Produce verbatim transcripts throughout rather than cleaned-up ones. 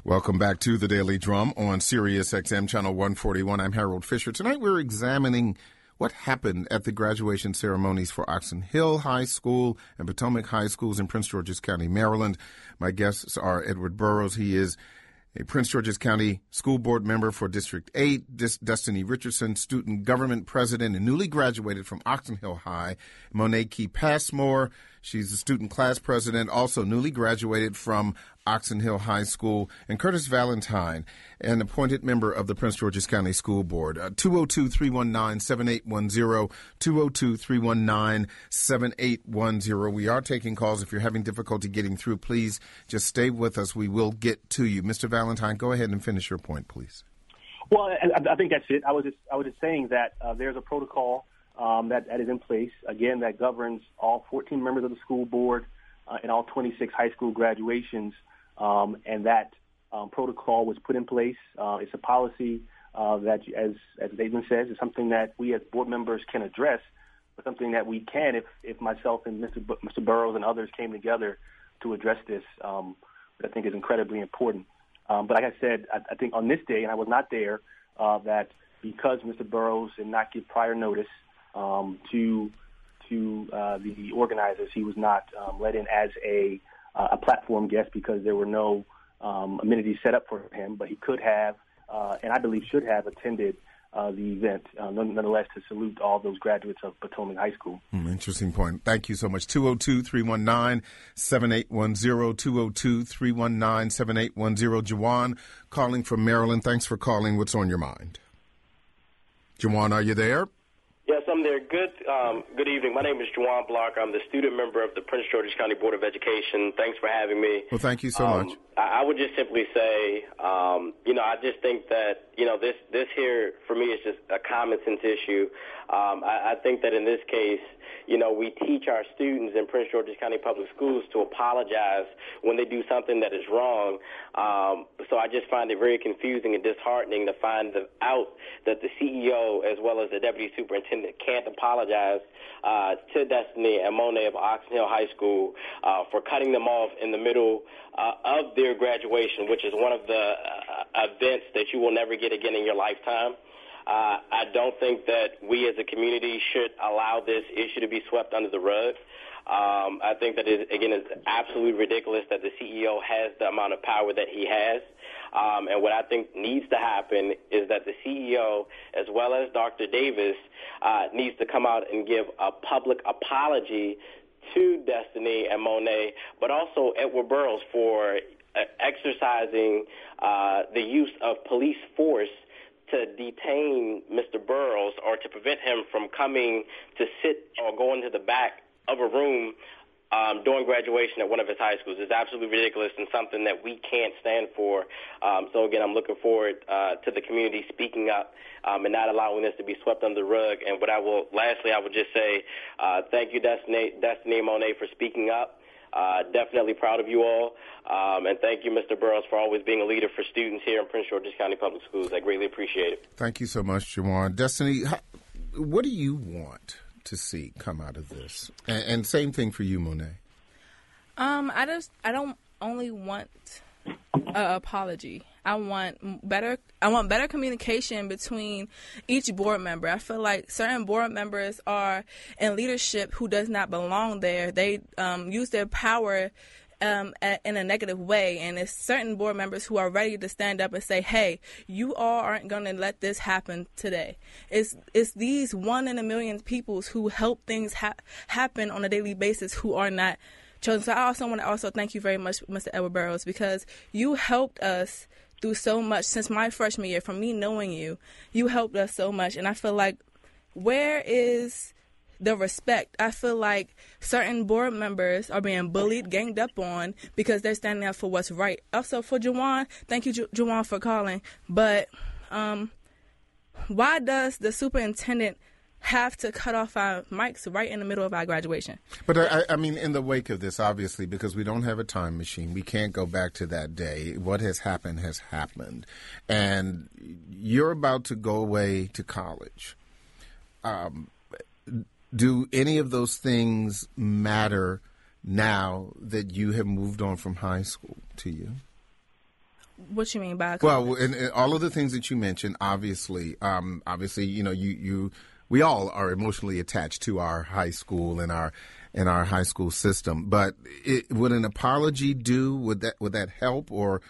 Welcome back to the Daily Drum on Sirius X M Channel one forty-one. I'm Harold Fisher. Tonight we're examining what happened at the graduation ceremonies for Oxon Hill High School and Potomac High Schools in Prince George's County, Maryland. My guests are Edward Burrows. He is a Prince George's County School Board member for District eight, Dis- Destiny Richardson, student government president and newly graduated from Oxon Hill High, Monet Key Passmore. She's the student class president, also newly graduated from Oxon Hill High School, and Curtis Valentine, an appointed member of the Prince George's County School Board. Uh, two oh two, three one nine, seven eight one zero, two oh two, three one nine, seven eight one zero. We are taking calls. If you're having difficulty getting through, please just stay with us. We will get to you. Mister Valentine, go ahead and finish your point, please. Well, I, I think that's it. I was just, I was just saying that uh, there's a protocol um, that, that is in place, again, that governs all fourteen members of the school board uh, and all twenty-six high school graduations. Um, and that um, protocol was put in place. Uh, it's a policy uh, that, as as David says, is something that we as board members can address, but something that we can if, if myself and Mister B- Mister Burrows and others came together to address this, um, which I think is incredibly important. Um, but like I said, I, I think on this day, and I was not there, uh, that because Mister Burrows did not give prior notice um, to to uh, the organizers, he was not um, let in as a Uh, a platform guest because there were no um, amenities set up for him, but he could have, uh, and I believe should have, attended uh, the event, uh, nonetheless, to salute all those graduates of Potomac High School. Mm, interesting point. Thank you so much. two oh two, three one nine, seven eight one zero, two oh two, three one nine, seven eight one zero. Jawan calling from Maryland. Thanks for calling. What's on your mind? Jawan, are you there? Yes, I'm there. Good um, good evening. My name is Juwan Block. I'm the student member of the Prince George's County Board of Education. Thanks for having me. Well, thank you so um, much. I, I would just simply say, um, you know, I just think that, you know, this, this here, for me, is just a common sense issue. Um, I, I think that in this case, you know, we teach our students in Prince George's County Public Schools to apologize when they do something that is wrong. Um, so I just find it very confusing and disheartening to find the, out that the C E O as well as the deputy superintendent can't apologize uh, to Destiny and Monet of Oxon Hill High School uh, for cutting them off in the middle uh, of their graduation, which is one of the uh, events that you will never get again in your lifetime. Uh, I don't think that we as a community should allow this issue to be swept under the rug. Um, I think that, it, again, it's absolutely ridiculous that the C E O has the amount of power that he has. Um, and what I think needs to happen is that the C E O, as well as Doctor Davis, uh, needs to come out and give a public apology to Destiny and Monet, but also Edward Burrows for uh, exercising uh, the use of police force to detain Mister Burrows or to prevent him from coming to sit or go into the back of a room um, during graduation at one of his high schools. It's absolutely ridiculous and something that we can't stand for. Um, so, again, I'm looking forward uh, to the community speaking up um, and not allowing this to be swept under the rug. And what I will, lastly, I would just say uh, thank you, Destiny, Destiny and Monet, for speaking up. Uh, definitely proud of you all. Um, and thank you, Mister Burrows, for always being a leader for students here in Prince George's County Public Schools. I greatly appreciate it. Thank you so much, Jawan. Destiny, how, what do you want to see come out of this? And, and same thing for you, Monet. Um, I just, I don't only want an apology. I want better. I want better communication between each board member. I feel like certain board members are in leadership who does not belong there. They um, use their power um, a, in a negative way, and it's certain board members who are ready to stand up and say, "Hey, you all aren't going to let this happen today." It's it's these one in a million people who help things ha- happen on a daily basis who are not chosen. So I also want to also thank you very much, Mister Edward Burrows, because you helped us through so much since my freshman year. From me knowing you, you helped us so much. And I feel like, where is the respect? I feel like certain board members are being bullied, ganged up on because they're standing up for what's right. Also, for Jawan, thank you, Ju- Jawan, for calling. But um, why does the superintendent have to cut off our mics right in the middle of our graduation? But I, I mean, in the wake of this, obviously, because we don't have a time machine, we can't go back to that day. What has happened has happened. And you're about to go away to college. Um, do any of those things matter now that you have moved on from high school to you? What you mean by well, and, and all of the things that you mentioned, obviously, um, obviously, you know, you, you, we all are emotionally attached to our high school and our and our high school system. But it, would an apology do? Would that would that help, or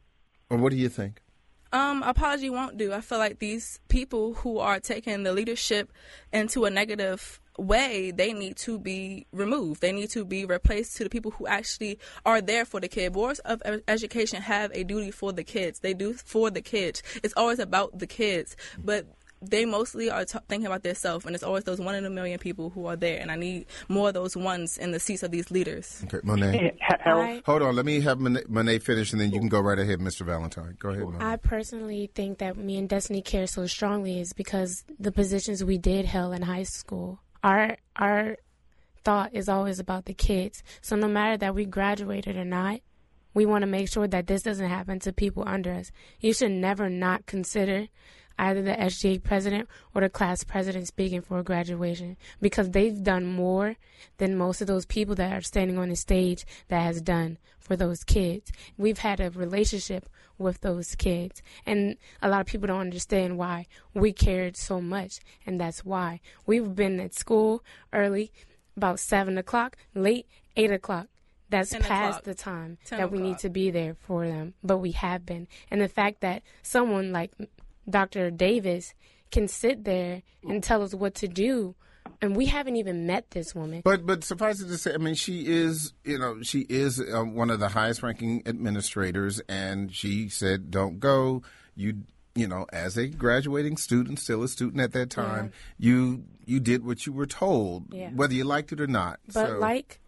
or what do you think? Um, apology won't do. I feel like these people who are taking the leadership into a negative way, they need to be removed. They need to be replaced to the people who actually are there for the kid. Boards of education have a duty for the kids. They do for the kids. It's always about the kids, but they mostly are t- thinking about themselves, and it's always those one in a million people who are there, and I need more of those ones in the seats of these leaders. Okay, Monet. I, Hold on, let me have Monet, Monet finish, and then you can go right ahead, Mister Valentine. Go ahead, Monet. I personally think that me and Destiny care so strongly is because the positions we did held in high school, our our thought is always about the kids. So no matter that we graduated or not, we want to make sure that this doesn't happen to people under us. You should never not consider either the S G A president or the class president speaking for graduation, because they've done more than most of those people that are standing on the stage that has done for those kids. We've had a relationship with those kids, and a lot of people don't understand why we cared so much, and that's why. We've been at school early, about seven o'clock, late, eight o'clock. That's past the time that we need to be there for them, but we have been. And the fact that someone like Doctor Davis can sit there and tell us what to do, and we haven't even met this woman. But but suffice it to say, I mean, she is, you know, she is uh, one of the highest-ranking administrators, and she said, "Don't go." You you know, as a graduating student, still a student at that time, yeah. you you did what you were told, yeah. whether you liked it or not. But so. like,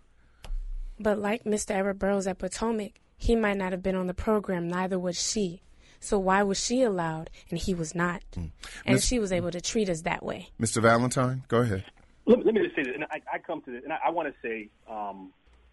but like Mister Everett Burroughs at Potomac, he might not have been on the program. Neither was she. So why was she allowed and he was not? Mm. And Mister she was able to treat us that way. Mister Valentine, go ahead. Let, let me just say this, and I, I come to this, and I, I want to say um,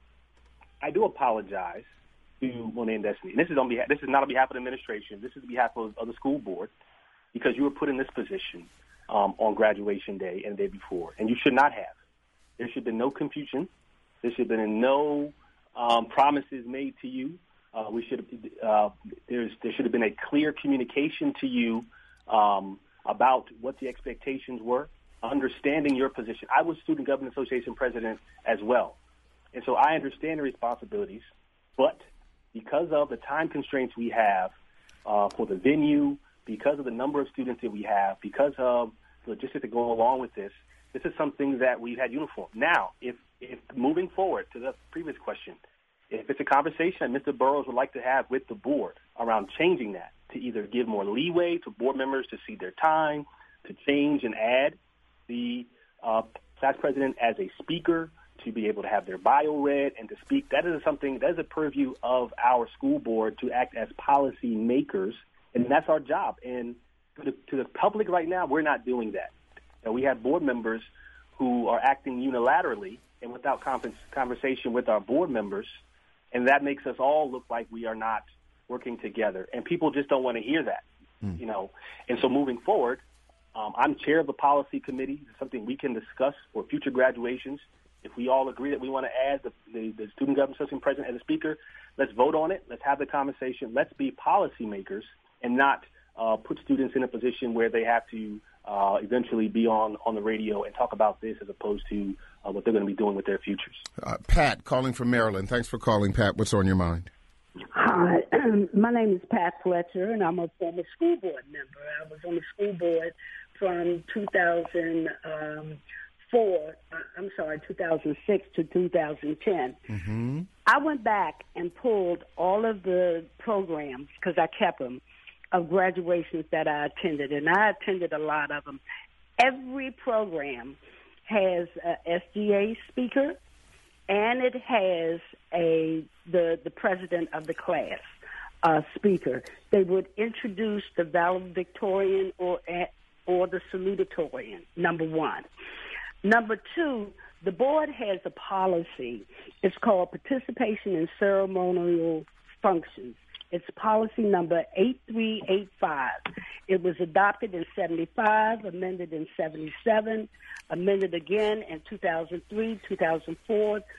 I do apologize to Monet and Destiny. And this is on behalf. This is not on behalf of the administration. This is on behalf of, of the school board, because you were put in this position um, on graduation day and the day before, and you should not have. There should have been no confusion. There should have been no um, promises made to you. Uh, we should uh, there's there should have been a clear communication to you um, about what the expectations were, understanding your position. I was Student Government Association president as well, and so I understand the responsibilities. But because of the time constraints we have uh, for the venue, because of the number of students that we have, because of the logistics that go along with this, this is something that we've had uniform. Now, if if moving forward to the previous question, if it's a conversation that Mister Burroughs would like to have with the board around changing that, to either give more leeway to board members to see their time, to change and add the uh, class president as a speaker, to be able to have their bio read and to speak, that is something, that is a purview of our school board to act as policy makers, and that's our job. And to the, to the public right now, we're not doing that. And we have board members who are acting unilaterally and without conversation with our board members, and that makes us all look like we are not working together. And people just don't want to hear that, mm. you know. And so moving forward, um, I'm chair of the policy committee. It's something we can discuss for future graduations. If we all agree that we want to add the, the, the Student Government Association president as a speaker, let's vote on it. Let's have the conversation. Let's be policymakers and not uh, put students in a position where they have to uh, eventually be on, on the radio and talk about this as opposed to uh, what they're going to be doing with their futures. Uh, Pat, calling from Maryland. Thanks for calling, Pat. What's on your mind? Hi, my name is Pat Fletcher, and I'm a former school board member. I was on the school board from two thousand four, I'm sorry, two thousand six to two thousand ten. Mm-hmm. I went back and pulled all of the programs, because I kept them, of graduations that I attended, and I attended a lot of them. Every program has a S G A speaker, and it has a the, the president of the class uh, speaker. They would introduce the valedictorian or or the salutatorian, number one. Number two, the board has a policy. It's called Participation in Ceremonial Functions. It's policy number eight three eight five. It was adopted in seventy-five, amended in seventy-seven, amended again in two thousand three, two thousand four.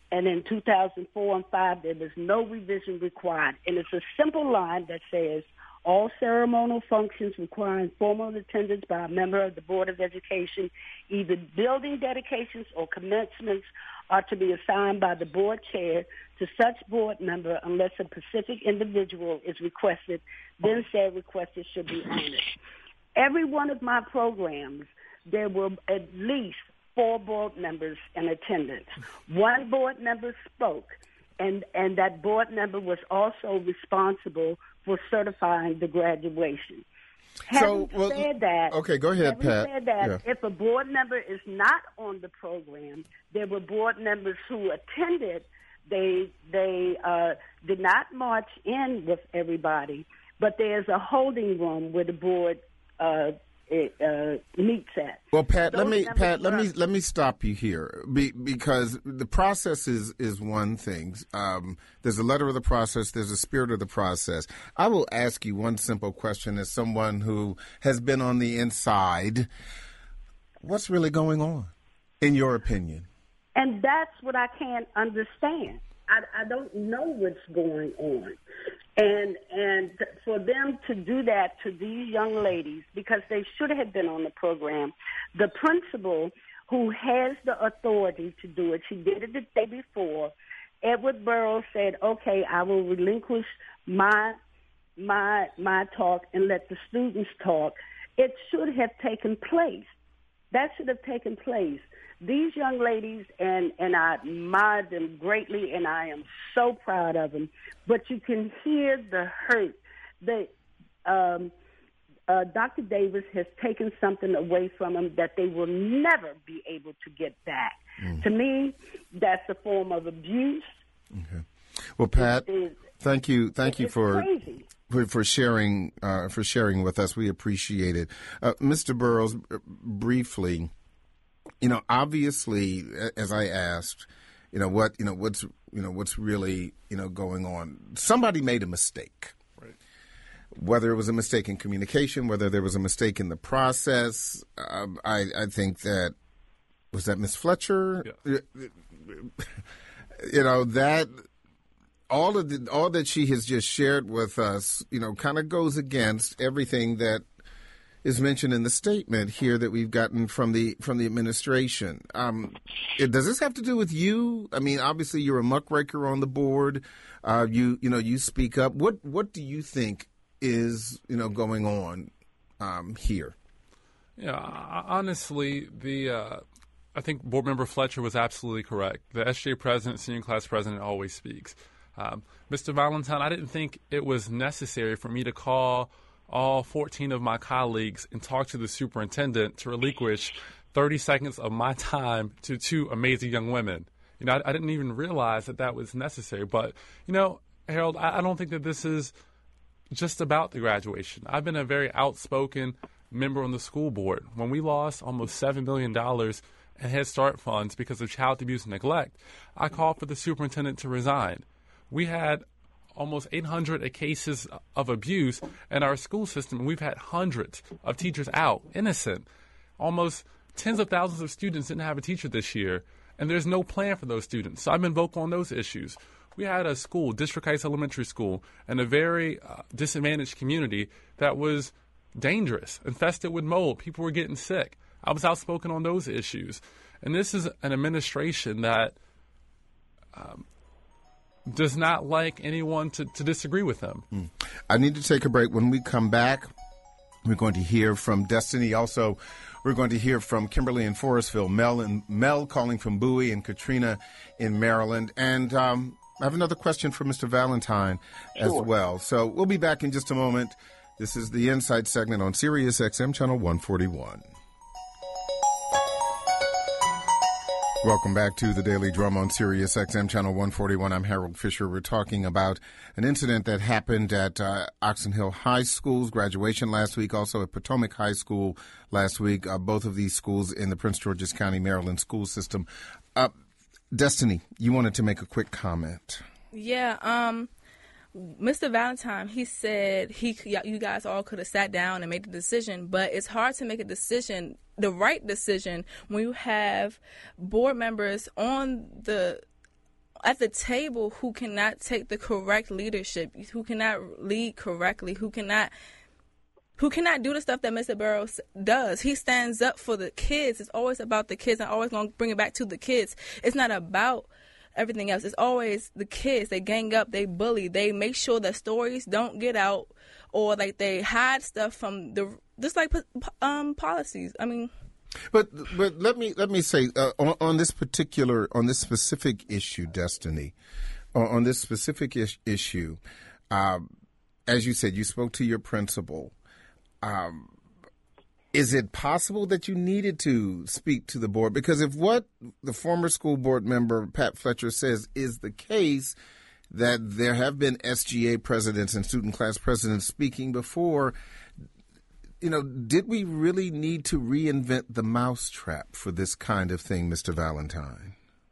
And in two thousand four and five, there was no revision required. And it's a simple line that says, all ceremonial functions requiring formal attendance by a member of the Board of Education, either building dedications or commencements, are to be assigned by the board chair to such board member unless a specific individual is requested. Then said requested should be honored. Every one of my programs, there were at least four board members in attendance. One board member spoke, and, and that board member was also responsible for certifying the graduation. Having so, well, said that, okay, go ahead, having Pat. said that, yeah. if a board member is not on the program, there were board members who attended. They they uh, did not march in with everybody, but there's a holding room where the board uh, it, uh, meets at. Well, Pat, Those let me Pat, let were, me let me stop you here Be, because the process is is one thing. Um, there's a letter of the process. There's a spirit of the process. I will ask you one simple question as someone who has been on the inside. What's really going on, in your opinion? And that's what I can't understand. I, I don't know what's going on. And and for them to do that to these young ladies, because they should have been on the program, the principal who has the authority to do it, she did it the day before, Edward Burrows said, okay, I will relinquish my my my talk and let the students talk. It should have taken place. That should have taken place. These young ladies, and, and I admire them greatly, and I am so proud of them, but you can hear the hurt. The, um, uh, Doctor Davis has taken something away from them that they will never be able to get back. Mm. To me, that's a form of abuse. Okay. Well, Pat, it, it, thank you, thank you for, for for sharing uh, for sharing with us. We appreciate it, uh, Mister Burrows. B- briefly. You know, obviously, as I asked, you know what, you know what's, you know what's really, you know, going on. Somebody made a mistake, right? Whether it was a mistake in communication, whether there was a mistake in the process. Um, I, I think that was that Miss Fletcher. Yeah. You know that all of the all that she has just shared with us, you know, kind of goes against everything that is mentioned in the statement here that we've gotten from the from the administration. Um, it, does this have to do with you? I mean, obviously you're a muckraker on the board. Uh, you you know you speak up. What what do you think is you know going on um, here? Yeah, honestly, the uh, I think Board Member Fletcher was absolutely correct. The S J president, senior class president, always speaks. Um, Mister Valentine, I didn't think it was necessary for me to call all fourteen of my colleagues and talk to the superintendent to relinquish thirty seconds of my time to two amazing young women. You know, I, I didn't even realize that that was necessary. But, you know, Harold, I, I don't think that this is just about the graduation. I've been a very outspoken member on the school board. When we lost almost seven million dollars in Head Start funds because of child abuse and neglect, I called for the superintendent to resign. We had almost eight hundred cases of abuse in our school system, and we've had hundreds of teachers out, innocent. Almost tens of thousands of students didn't have a teacher this year, and there's no plan for those students. So I've been vocal on those issues. We had a school, District Heights Elementary School, in a very uh, disadvantaged community that was dangerous, infested with mold. People were getting sick. I was outspoken on those issues. And this is an administration that um, does not like anyone to, to disagree with them. Mm. I need to take a break. When we come back, we're going to hear from Destiny. Also, we're going to hear from Kimberly in Forestville, Mel and Mel calling from Bowie, and Katrina in Maryland. And um, I have another question for Mister Valentine as sure. well. So we'll be back in just a moment. This is the Insight segment on Sirius X M Channel one forty-one. Welcome back to the Daily Drum on Sirius X M Channel one forty-one. I'm Harold Fisher. We're talking about an incident that happened at uh, Oxon Hill High School's graduation last week, also at Potomac High School last week, uh, both of these schools in the Prince George's County, Maryland school system. Uh, Destiny, you wanted to make a quick comment. Yeah, um, Mister Valentine, he said he you guys all could have sat down and made the decision, but it's hard to make a decision, the right decision, when you have board members on the at the table who cannot take the correct leadership, who cannot lead correctly, who cannot who cannot do the stuff that Mister Burrows does. He stands up for the kids. It's always about the kids. I'm always going to bring it back to the kids. It's not about everything else. It's always the kids. They gang up. They bully. They make sure that stories don't get out, or like they hide stuff from the just like um policies. I mean, but but let me let me say uh, on, on this particular on this specific issue, Destiny, on, on this specific is- issue, um, as you said, you spoke to your principal. Um, is it possible that you needed to speak to the board? Because if what the former school board member, Pat Fletcher, says is the case, that there have been S G A presidents and student class presidents speaking before, you know, did we really need to reinvent the mousetrap for this kind of thing, Mister Valentine?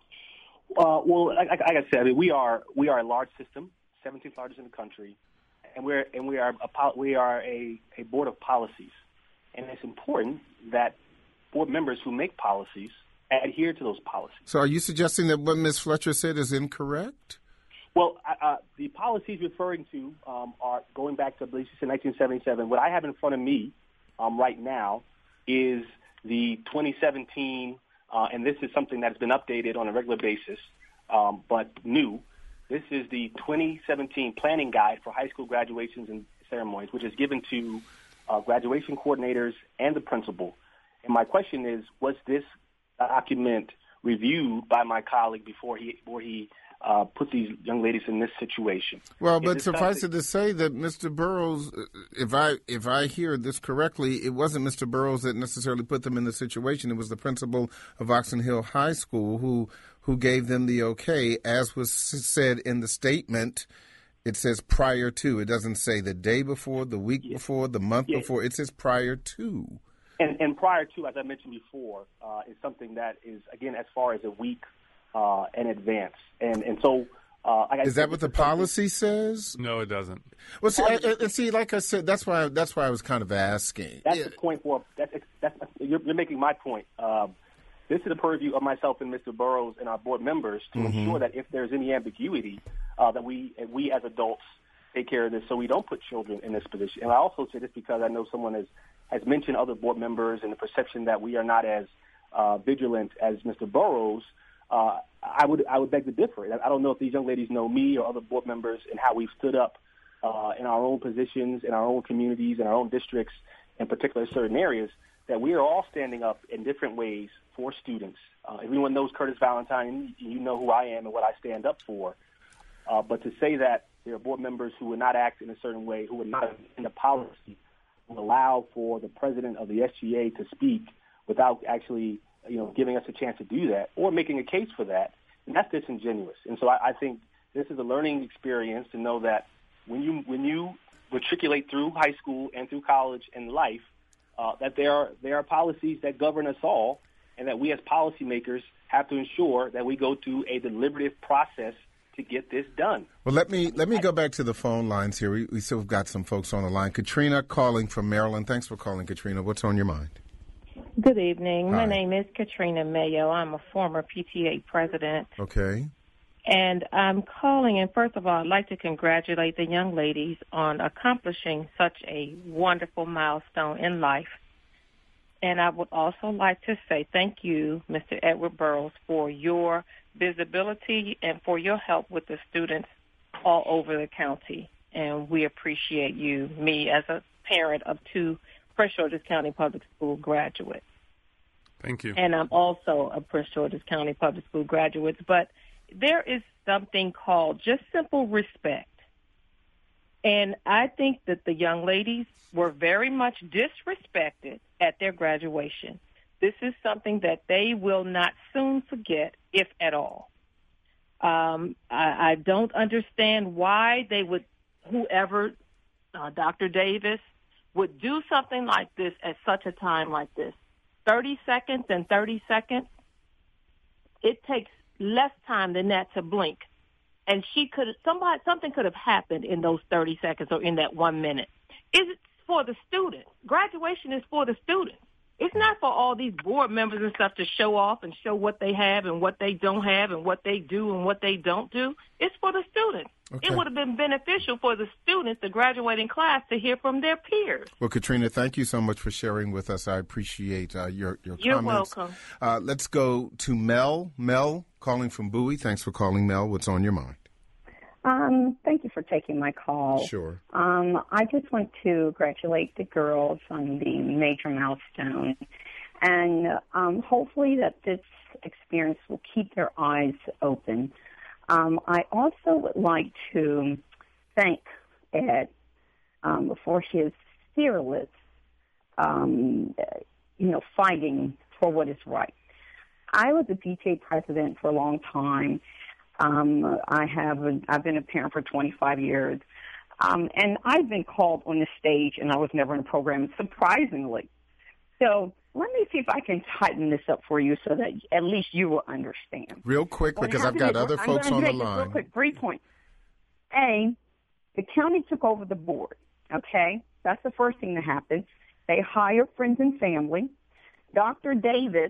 Uh, well, like, like I said, I mean, we are we are a large system, seventeenth largest in the country. And we're and we are a we are a, a board of policies, and it's important that board members who make policies adhere to those policies. So, are you suggesting that what Miz Fletcher said is incorrect? Well, uh, the policies referring to um, are going back to, I believe, in nineteen seventy-seven. What I have in front of me um, right now is the twenty seventeen, uh, and this is something that's been updated on a regular basis, um, but new. This is the twenty seventeen planning guide for high school graduations and ceremonies, which is given to uh, graduation coordinators and the principal. And my question is, was this document reviewed by my colleague before he before he uh, put these young ladies in this situation? Well, is but suffice it to say that Mister Burrows, if I if I hear this correctly, it wasn't Mister Burrows that necessarily put them in the situation. It was the principal of Oxon Hill High School who who gave them the okay, as was said in the statement. It says prior to. It doesn't say the day before, the week yeah. before, the month yeah. before. It says prior to. And, and prior to, as I mentioned before, uh, is something that is, again, as far as a week uh, in advance. And and so... Uh, I is that what the policy says? No, it doesn't. Well, see, I, I, see, like I said, that's why that's why I was kind of asking. That's yeah. the point for... That's, that's, you're, you're making my point. Um, This is the purview of myself and Mister Burrows and our board members to mm-hmm. ensure that if there's any ambiguity, uh, that we we as adults take care of this so we don't put children in this position. And I also say this because I know someone has, has mentioned other board members and the perception that we are not as uh, vigilant as Mister Burrows. Uh, I would I would beg to differ. I don't know if these young ladies know me or other board members and how we've stood up uh, in our own positions, in our own communities, in our own districts, in particular certain areas, that we are all standing up in different ways for students. Uh, everyone knows Curtis Valentine. You know who I am and what I stand up for. Uh, but to say that there are board members who would not act in a certain way, who would not in the policy, would allow for the president of the S G A to speak without actually, you know, giving us a chance to do that or making a case for that, and that's disingenuous. And so I, I think this is a learning experience to know that when you when you matriculate through high school and through college and life, uh, that there are there are policies that govern us all, and that we as policymakers have to ensure that we go through a deliberative process to get this done. Well, let me let me go back to the phone lines here. We, we still got some folks on the line. Katrina calling from Maryland. Thanks for calling, Katrina. What's on your mind? Good evening. Hi. My name is Katrina Mayo. I'm a former P T A president. Okay. And I'm calling, and first of all, I'd like to congratulate the young ladies on accomplishing such a wonderful milestone in life. And I would also like to say thank you, Mister Edward Burrows, for your visibility and for your help with the students all over the county. And we appreciate you, me as a parent of two Prince George's County Public School graduates. Thank you. And I'm also a Prince George's County Public School graduate. But there is something called just simple respect. And I think that the young ladies were very much disrespected at their graduation. This is something that they will not soon forget, if at all. Um, I, I don't understand why they would, whoever, uh, Doctor Davis, would do something like this at such a time like this. thirty seconds and thirty seconds, it takes less time than that to blink. And she could, somebody, something could have happened in those thirty seconds or in that one minute. It's for the students. Graduation is for the students. It's not for all these board members and stuff to show off and show what they have and what they don't have and what they do and what they don't do. It's for the students. Okay. It would have been beneficial for the students, the graduating class, to hear from their peers. Well, Katrina, thank you so much for sharing with us. I appreciate uh, your, your You're comments. You're welcome. Uh, let's go to Mel. Mel, calling from Bowie. Thanks for calling, Mel. What's on your mind? Um, thank you for taking my call. Sure. Um, I just want to congratulate the girls on the major milestone, and um, hopefully that this experience will keep their eyes open. Um, I also would like to thank Ed um, for his fearless, um, you know, fighting for what is right. I was a P T A president for a long time. Um, I have a, I've been a parent for twenty-five years, um, and I've been called on the stage, and I was never in a program, surprisingly. So let me see if I can tighten this up for you so that at least you will understand. Real quick, What because I've got happened is- other I'm folks gonna on the make this line. Real quick, three points. A, the county took over the board, okay? That's the first thing that happened. They hired friends and family. Doctor Davis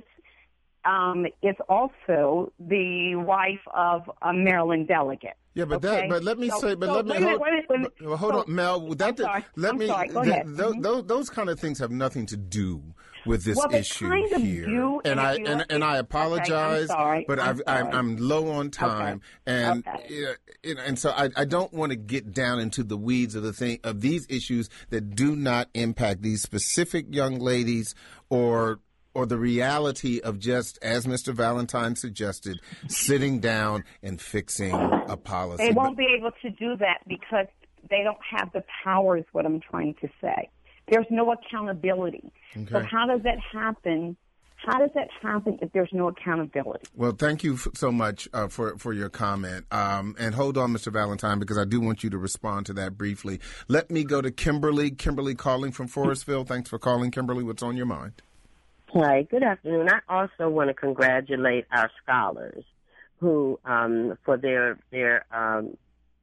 um, is also the wife of a Maryland delegate. Yeah, but okay? that. But let me So- say. But so let me wait a minute, hold, wait a minute, wait a minute. but- well, hold So- on, Mel. That I'm sorry. let I'm me. sorry. Go th- ahead. th- Mhm. those, those kind of things have nothing to do with this Well, they issue kind of here. do, and and I if you and, look and at- I okay, I'm apologize, sorry. but I'm I've, I'm sorry. I'm low on time, and Okay. uh, and, and so I, I don't want to get down into the weeds of the thing of these issues that do not impact these specific young ladies or. Or the reality of just, as Mister Valentine suggested, sitting down and fixing a policy. They won't But- be able to do that because they don't have the power, is what I'm trying to say. There's no accountability. So Okay. how does that happen? How does that happen if there's no accountability? Well, thank you f- so much uh, for for your comment. Um, and hold on, Mister Valentine, because I do want you to respond to that briefly. Let me go to Kimberly. Kimberly calling from Forestville. Thanks for calling, Kimberly. What's on your mind? Hi, good afternoon. I also want to congratulate our scholars who, um, for their their um,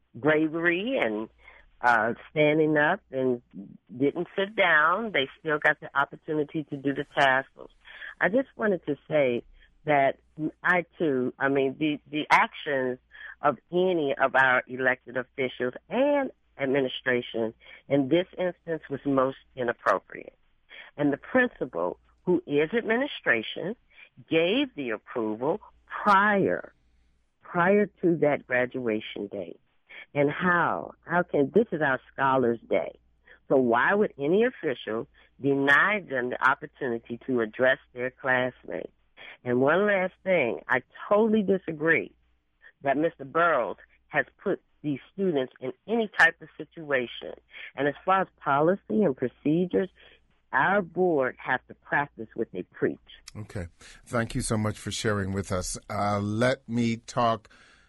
bravery and uh, standing up and didn't sit down. They still got the opportunity to do the tassels. I just wanted to say that I too, I mean, the the actions of any of our elected officials and administration in this instance was most inappropriate. And the principal, who is administration, gave the approval prior, prior to that graduation date. And how? How can, this is our Scholars Day. So why would any official deny them the opportunity to address their classmates? And one last thing, I totally disagree that Mister Burroughs has put these students in any type of situation. And as far as policy and procedures, our board has to practice what they preach. Okay. Thank you so much for sharing with us. Uh, let me talk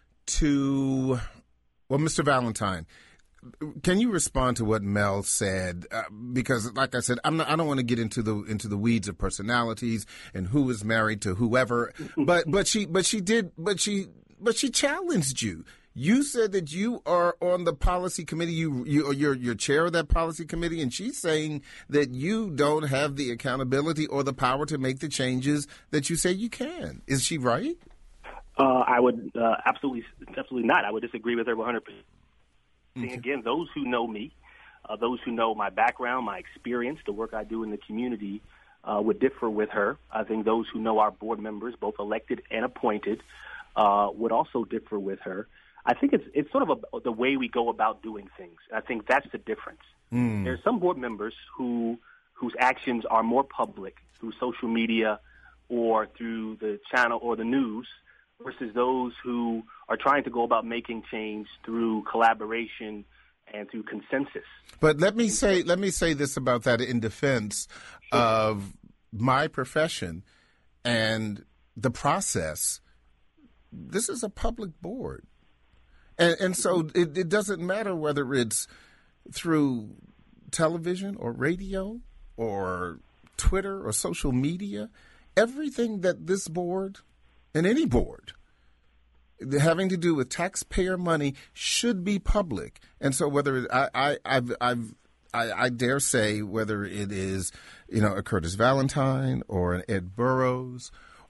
to, well, Mister Valentine. Can you respond to what Mel said? Uh, because, like I said, I'm not, I don't want to get into the into the weeds of personalities and who is married to whoever. But but she but she did but she but she challenged you. You said that you are on the policy committee. You, you, you're, you're chair of that policy committee, and she's saying that you don't have the accountability or the power to make the changes that you say you can. Is she right? Uh, I would uh, absolutely, absolutely not. I would disagree with her one hundred percent. Okay. Again, those who know me, uh, those who know my background, my experience, the work I do in the community, uh, would differ with her. I think those who know our board members, both elected and appointed, uh, would also differ with her. I think it's it's sort of a, the way we go about doing things. I think that's the difference. Mm. There's some board members who whose actions are more public through social media or through the channel or the news versus those who are trying to go about making change through collaboration and through consensus. But let me say let me say this about that in defense sure. of my profession and the process. This is a public board. And, and so it, it doesn't matter whether it's through television or radio or Twitter or social media. Everything that this board and any board having to do with taxpayer money should be public. And so whether it, I, I, I've, I've I, I dare say, whether it is, you know, a Curtis Valentine or an Ed Burrows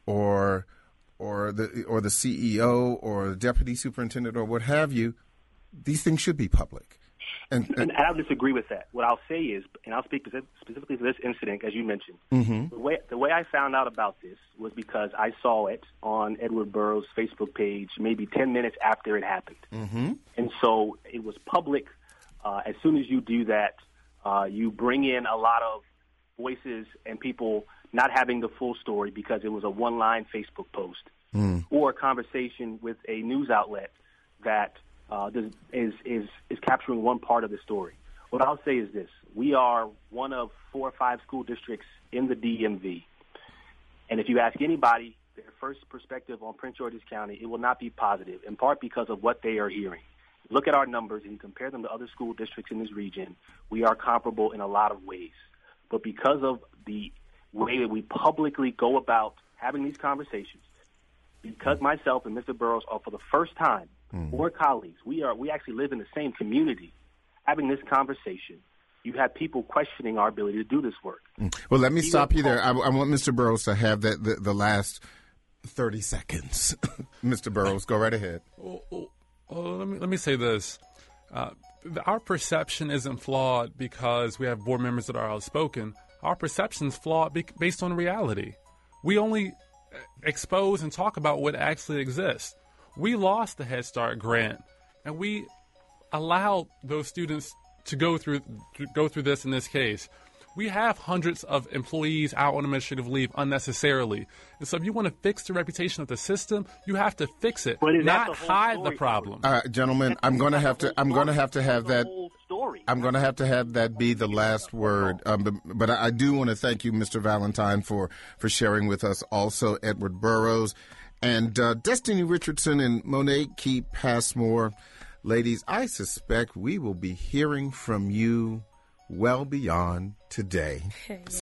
or or the or the C E O or the deputy superintendent or what have you, these things should be public. And, and, and I'll disagree with that. What I'll say is, and I'll speak specifically to this incident, as you mentioned. Mm-hmm. The way the way I found out about this was because I saw it on Edward Burrows' Facebook page maybe ten minutes after it happened. Mm-hmm. And so it was public. Uh, as soon as you do that, uh, you bring in a lot of voices and people not having the full story because it was a one-line Facebook post mm. or a conversation with a news outlet that Uh, is, is is capturing one part of the story. What I'll say is this. We are one of four or five school districts in the D M V. And if you ask anybody their first perspective on Prince George's County, it will not be positive, in part because of what they are hearing. Look at our numbers and you compare them to other school districts in this region. We are comparable in a lot of ways. But because of the way that we publicly go about having these conversations, because myself and Mister Burrows are for the first time, mm. we're colleagues. We are we actually live in the same community. Having this conversation, you have people questioning our ability to do this work. Mm. Well, let me Even stop you there. I, I want Mister Burrows to have that the, the last thirty seconds. Mister Burrows, go right ahead. Well, well, let me let me say this. Uh, our perception isn't flawed because we have board members that are outspoken. Our perception is flawed be- based on reality. We only expose and talk about what actually exists. We lost the Head Start grant, and we allowed those students to go through to go through this in this case. We have hundreds of employees out on administrative leave unnecessarily. And so if you want to fix the reputation of the system, you have to fix it, not the hide story, the problem. All right, gentlemen, I'm going to have to I'm going to have to have that I'm going to have to have that be the last word. Um, but, but I do want to thank you, Mister Valentine, for, for sharing with us. Also, Edward Burrows and uh, Destiny Richardson and Monet Key Passmore. Ladies, I suspect we will be hearing from you well beyond today.